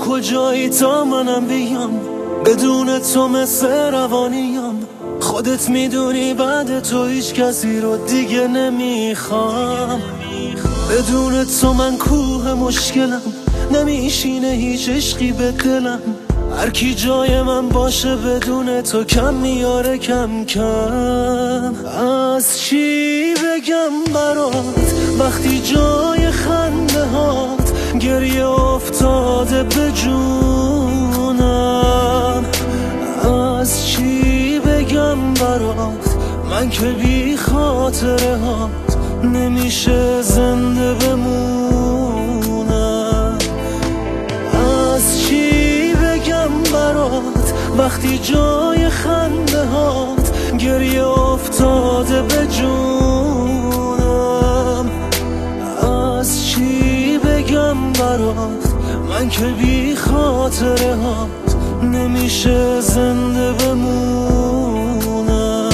کجایی تا منم بیام؟ بدون تو مثل روانیم. خودت میدونی بعد تو هیچ کسی رو دیگه نمیخوام. بدون تو من کوه مشکلم، نمیشینه هیچ عشقی به دلم. هر کی جای من باشه بدون تو کم میاره کم کم. از چی بگم برات وقتی جای خنده هات گریه افتاده به جونم؟ از چی بگم برات من که بی خاطره هات نمیشه زنده بمونم؟ از چی بگم برات وقتی جای خنده هات گریه افتاده به جونم؟ از چی بگم برات من که بی خاطره هات نمیشه زنده بمونم؟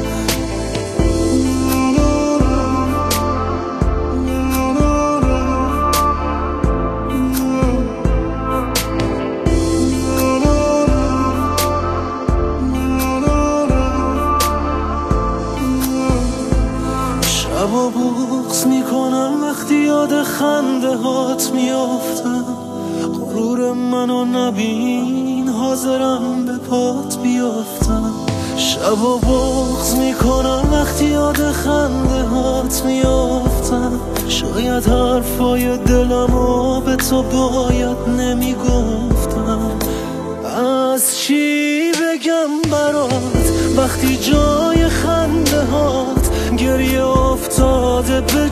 شبا بغض میکنم وقتی یاد خنده هات میافتم. غرور منو نبین حاضرم به پات بیافتم. شبا بغض میکنم وقتی یاد خنده هات میافتم. شاید حرفای دلمو به تو باید نمیگفتم. از چی بگم برات وقتی جای خنده هات گریه افتاده به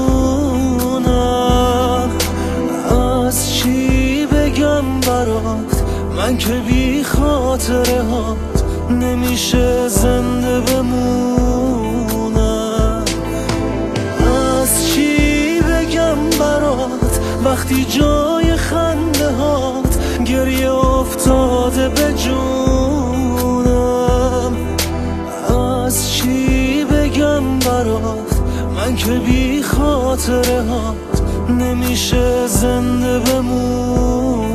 جونم؟ از چی بگم برات من که بی خاطره هات نمیشه زنده بمونم؟ از چی بگم برات وقتی جای خنده هات گریه افتاده به جونم؟ از چی بگم برات من که بی خاطره هات نمیشه زنده بمونم؟